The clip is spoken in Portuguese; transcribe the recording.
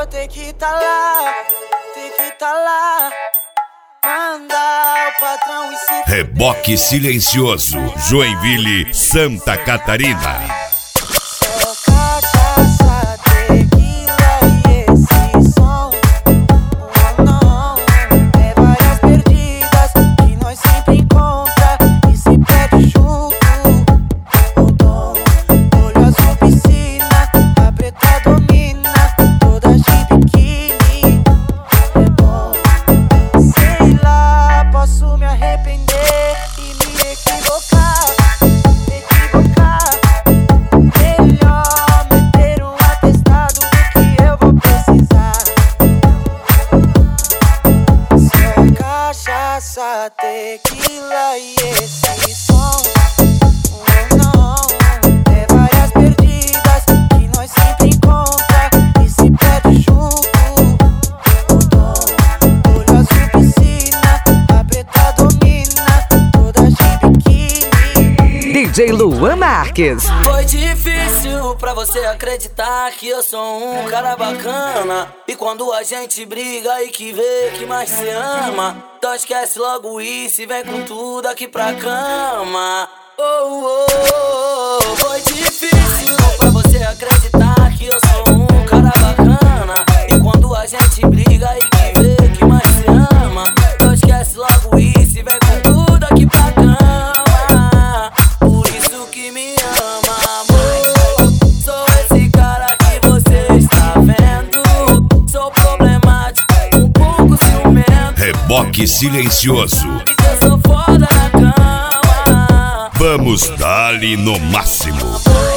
vou ter que tá lá, mandar o patrão e se Reboque silencioso, Joinville, Santa Catarina. só cachaça, tequila e esse som. Oh, não, é várias perdidas que nós sempre encontra e se perde junto. O dom, olho azul piscina, a preta domina, toda de biquíni. É bom, sei lá, posso me arrepender e me equivocar. Melhor meter um atestado do que eu vou precisar. Só cachaça, tequila e esse som. Oh, não, é várias perdidas que nós sempre encontra e se perde junto. O dom, olho azul piscina, a preta domina, toda de biquíni. DJ Luan Marques. Foi difícil pra você acreditar que eu sou um cara bacana. E quando a gente briga e que vê que mais se ama, então esquece logo isso e vem com tudo aqui pra cama. Oh, oh, oh. Foi difícil pra você acreditar que eu sou um cara bacana. E quando a gente briga e que vê que mais se ama, então esquece logo isso e vem com tudo aqui pra cama. Por isso que me ama, amor. Sou esse cara que você está vendo. Sou problemático, um pouco ciumento. Reboque silencioso. Sabe que eu sou foda na cama. Vamos dar-lhe no máximo.